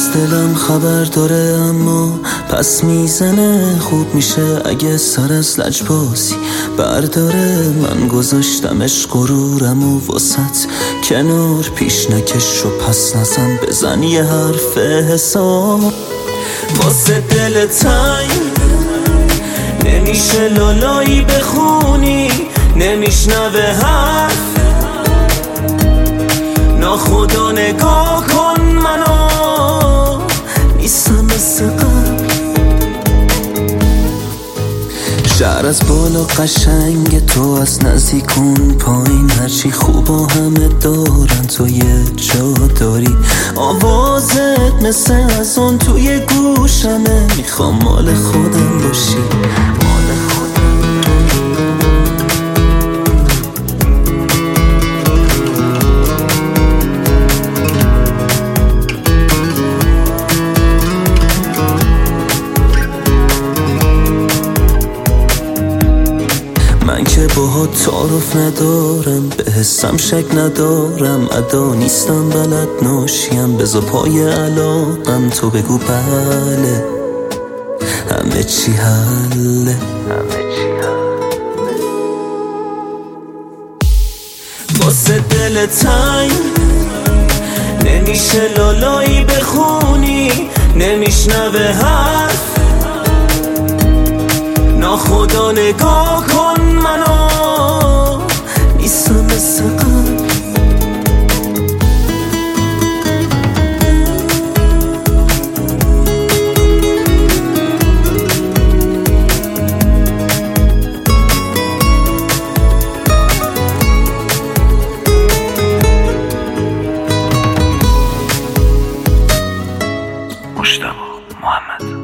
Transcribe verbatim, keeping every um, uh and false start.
از دلم خبر داره، اما پس میزنه. خوب میشه اگه سر از لجبازی برداره. من گذاشتم عشق غرورم و واسط کنار، پیش نکش و پس نزن، بزن یه حرف حساب. واسه دل تنگ نمیشه لالایی بخونی، نمیشنوه حرف ناخدا. نگاه کن منو، نیستم مثل قبل. شهر از بالا قشنگ، تو از نزدیکون پایین، هرچی خوبا همه دارن، تو یه جا داری. آوازت مثل از اون توی گوشمه، میخوام مال خودم باشی، مال خودم. من که باهات تعارف ندارم، به حسم شک ندارم، ادا نیستم بلد ناشیم، بذار پای علاقم تو بگو بله، همه چی حله، همه چی حله. واسه دل تنگ نمیشه لالایی بخونی، نمیشنوه حرف ناخدا. نگاه کن منو، نیستم مثل قبل. مجتبی محمد.